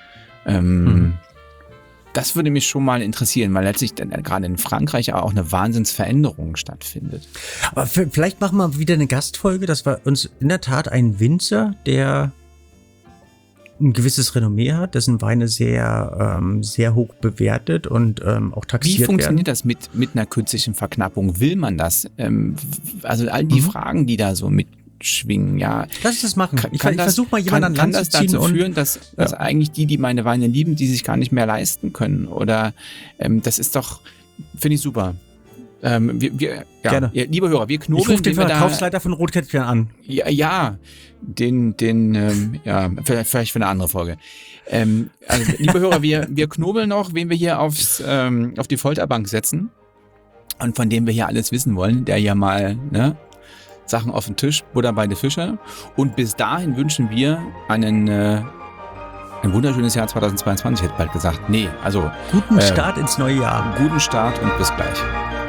Das würde mich schon mal interessieren, weil letztlich dann gerade in Frankreich auch eine Wahnsinnsveränderung stattfindet. Aber vielleicht machen wir wieder eine Gastfolge. Das war uns in der Tat ein Winzer, der ein gewisses Renommee hat, dessen Weine sehr, sehr hoch bewertet und auch taxiert werden. Wie funktioniert das mit einer künstlichen Verknappung? Will man das? Also all die Fragen, die da so mitschwingen, ja. Lass uns das machen. Ich versuche mal jemanden an Land zu ziehen. Kann das dazu führen, dass eigentlich die meine Weine lieben, die sich gar nicht mehr leisten können? Oder das ist doch, finde ich super. Gerne. Liebe Hörer, wir knobeln. Ich rufe den Verkaufsleiter von Rotkäppchen an. Ja, vielleicht für eine andere Folge. Also, liebe Hörer, wir knobeln noch, wen wir hier auf die Folterbank setzen und von dem wir hier alles wissen wollen, der ja mal Sachen auf den Tisch, Butter bei den Fische. Und bis dahin wünschen wir ein wunderschönes Jahr 2022, hätte ich bald gesagt. Nee, also guten Start ins neue Jahr. Guten Start und bis gleich.